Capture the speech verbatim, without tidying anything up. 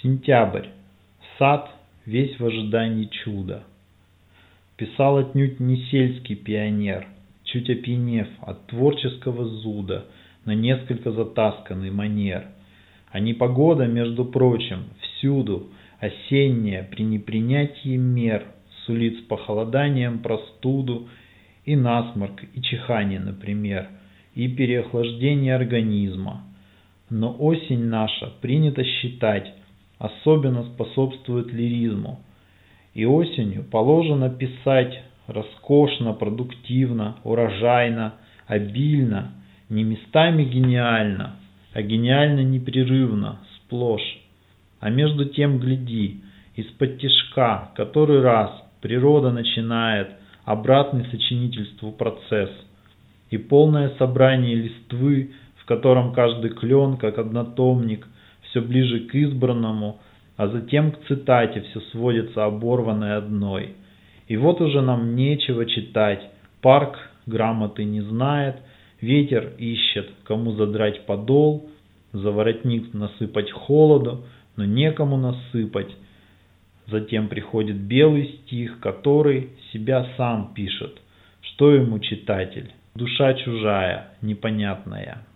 Сентябрь. Сад весь в ожидании чуда. Писал отнюдь не сельский пионер, чуть опьянев от творческого зуда на несколько затасканный манер. А непогода, между прочим, всюду осенняя при непринятии мер сулит с похолоданием простуду и насморк, и чихание, например, и переохлаждение организма. Но осень наша, принято считать, особенно способствует лиризму. И осенью положено писать роскошно, продуктивно, урожайно, обильно, не местами гениально, а гениально непрерывно, сплошь. А между тем, гляди, из-под тишка, который раз природа начинает обратный сочинительству процесс, и полное собрание листвы, в котором каждый клен, как однотомник, все ближе к избранному, а затем к цитате все сводится оборванной одной. И вот уже нам нечего читать, парк грамоты не знает, ветер ищет, кому задрать подол, за воротник насыпать холоду, но некому насыпать. Затем приходит белый стих, который себя сам пишет. Что ему читатель? Душа чужая, непонятная.